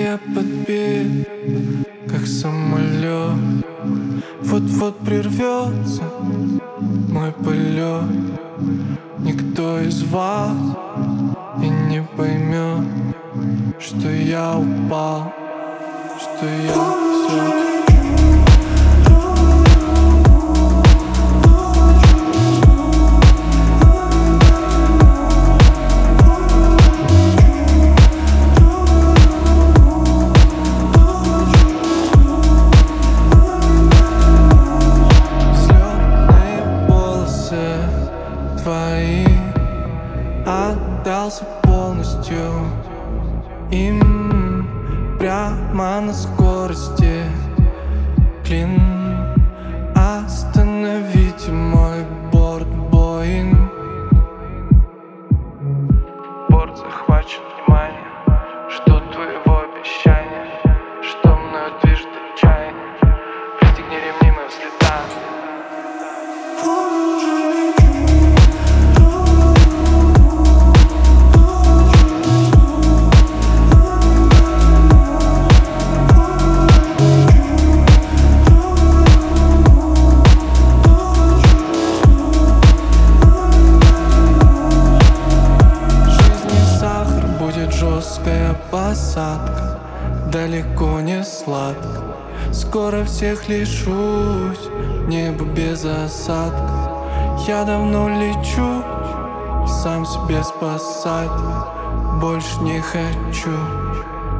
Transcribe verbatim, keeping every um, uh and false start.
я подбит, как самолет. Вот-вот прервется мой полет. Никто из вас и не поймет, что я упал, что я все. Твои отдался полностью им, прямо на скорости. Клин, остановите мой борт, Боинг. Борт захвачен, внимание. Жду твоего обещания, что мною движет отчаяние. Пристегни ремни, мы взлетаем. Жесткая посадка, далеко не сладко. Скоро всех лишусь, небо без осадка. Я давно лечу, сам себе спасать больше не хочу.